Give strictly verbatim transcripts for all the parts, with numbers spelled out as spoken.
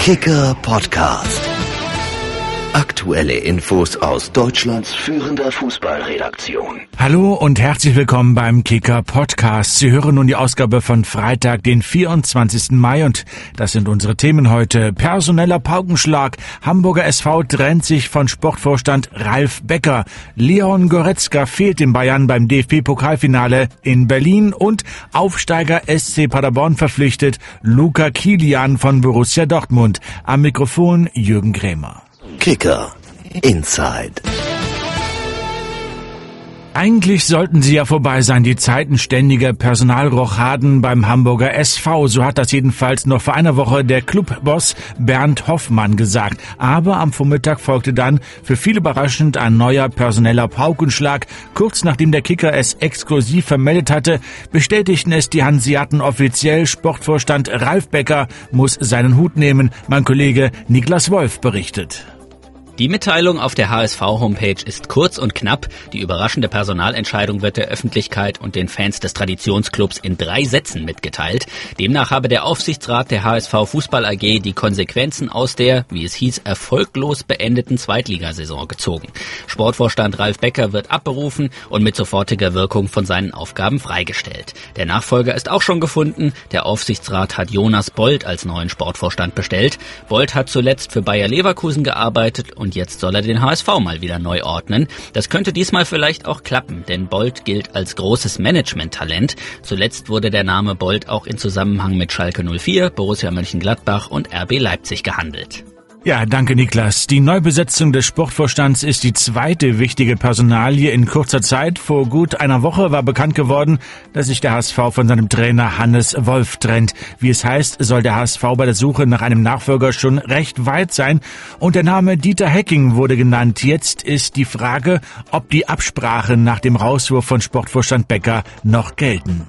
Kicker Podcast. Aktuelle Infos aus Deutschlands führender Fußballredaktion. Hallo und herzlich willkommen beim Kicker Podcast. Sie hören nun die Ausgabe von Freitag, den vierundzwanzigsten Mai, und das sind unsere Themen heute. Personeller Paukenschlag. Hamburger S V trennt sich von Sportvorstand Ralf Becker. Leon Goretzka fehlt den Bayern beim D F B-Pokalfinale in Berlin und Aufsteiger S C Paderborn verpflichtet Luca Kilian von Borussia Dortmund. Am Mikrofon Jürgen Krämer. Kicker Inside. Eigentlich sollten sie ja vorbei sein, die Zeiten ständiger Personalrochaden beim Hamburger S V. So hat das jedenfalls noch vor einer Woche der Clubboss Bernd Hoffmann gesagt. Aber am Vormittag folgte dann für viele überraschend ein neuer personeller Paukenschlag. Kurz nachdem der Kicker es exklusiv vermeldet hatte, bestätigten es die Hanseaten offiziell. Sportvorstand Ralf Becker muss seinen Hut nehmen. Mein Kollege Niklas Wolf berichtet. Die Mitteilung auf der H S V-Homepage ist kurz und knapp. Die überraschende Personalentscheidung wird der Öffentlichkeit und den Fans des Traditionsclubs in drei Sätzen mitgeteilt. Demnach habe der Aufsichtsrat der H S V Fußball A G die Konsequenzen aus der, wie es hieß, erfolglos beendeten Zweitligasaison gezogen. Sportvorstand Ralf Becker wird abberufen und mit sofortiger Wirkung von seinen Aufgaben freigestellt. Der Nachfolger ist auch schon gefunden. Der Aufsichtsrat hat Jonas Bold als neuen Sportvorstand bestellt. Bold hat zuletzt für Bayer Leverkusen gearbeitet und jetzt soll er den H S V mal wieder neu ordnen. Das könnte diesmal vielleicht auch klappen, denn Bold gilt als großes Management-Talent. Zuletzt wurde der Name Bold auch in Zusammenhang mit Schalke null vier, Borussia Mönchengladbach und R B Leipzig gehandelt. Ja, danke Niklas. Die Neubesetzung des Sportvorstands ist die zweite wichtige Personalie in kurzer Zeit. Vor gut einer Woche war bekannt geworden, dass sich der H S V von seinem Trainer Hannes Wolf trennt. Wie es heißt, soll der H S V bei der Suche nach einem Nachfolger schon recht weit sein. Und der Name Dieter Hecking wurde genannt. Jetzt ist die Frage, ob die Absprachen nach dem Rauswurf von Sportvorstand Becker noch gelten.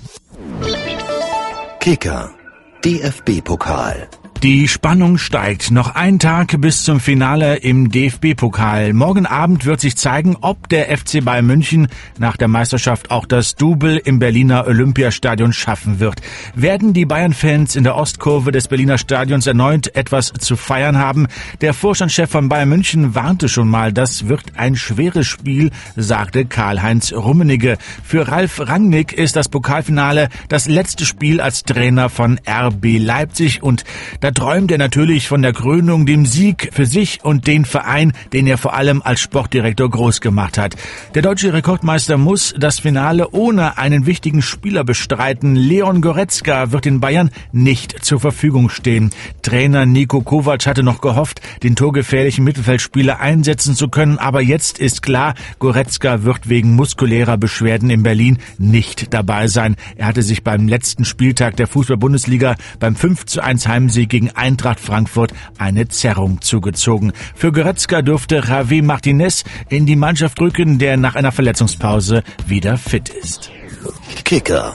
Kicker D F B-Pokal. Die Spannung steigt. Noch ein Tag bis zum Finale im D F B-Pokal. Morgen Abend wird sich zeigen, ob der F C Bayern München nach der Meisterschaft auch das Double im Berliner Olympiastadion schaffen wird. Werden die Bayern-Fans in der Ostkurve des Berliner Stadions erneut etwas zu feiern haben? Der Vorstandschef von Bayern München warnte schon mal, das wird ein schweres Spiel, sagte Karl-Heinz Rummenigge. Für Ralf Rangnick ist das Pokalfinale das letzte Spiel als Trainer von R B Leipzig, und da träumt er natürlich von der Krönung, dem Sieg für sich und den Verein, den er vor allem als Sportdirektor groß gemacht hat. Der deutsche Rekordmeister muss das Finale ohne einen wichtigen Spieler bestreiten. Leon Goretzka wird den Bayern nicht zur Verfügung stehen. Trainer Niko Kovac hatte noch gehofft, den torgefährlichen Mittelfeldspieler einsetzen zu können, aber jetzt ist klar, Goretzka wird wegen muskulärer Beschwerden in Berlin nicht dabei sein. Er hatte sich beim letzten Spieltag der Fußball-Bundesliga beim fünf zu eins Heimsieg gegen Eintracht Frankfurt eine Zerrung zugezogen. Für Goretzka dürfte Javi Martinez in die Mannschaft rücken, der nach einer Verletzungspause wieder fit ist. Kicker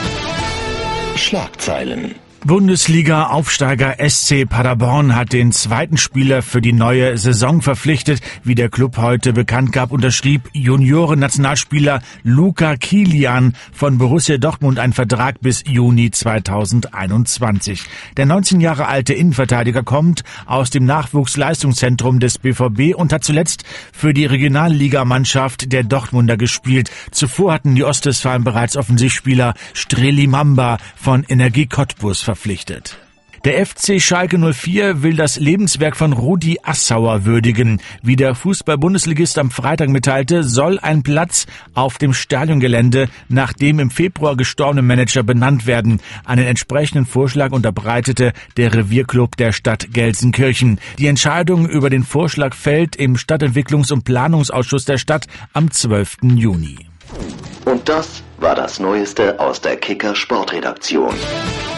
Schlagzeilen. Bundesliga-Aufsteiger S C Paderborn hat den zweiten Spieler für die neue Saison verpflichtet. Wie der Club heute bekannt gab, unterschrieb Junioren-Nationalspieler Luca Kilian von Borussia Dortmund einen Vertrag bis Juni zweitausendeinundzwanzig. Der neunzehn Jahre alte Innenverteidiger kommt aus dem Nachwuchsleistungszentrum des B V B und hat zuletzt für die Regionalligamannschaft der Dortmunder gespielt. Zuvor hatten die Ostwestfalen bereits Offensivspieler Streli Mamba von Energie Cottbus verpflichtet. Der F C Schalke null vier will das Lebenswerk von Rudi Assauer würdigen. Wie der Fußball-Bundesligist am Freitag mitteilte, soll ein Platz auf dem Stadiongelände nach dem im Februar gestorbenen Manager benannt werden. Einen entsprechenden Vorschlag unterbreitete der Revierclub der Stadt Gelsenkirchen. Die Entscheidung über den Vorschlag fällt im Stadtentwicklungs- und Planungsausschuss der Stadt am zwölften Juni. Und das war das Neueste aus der Kicker Sportredaktion.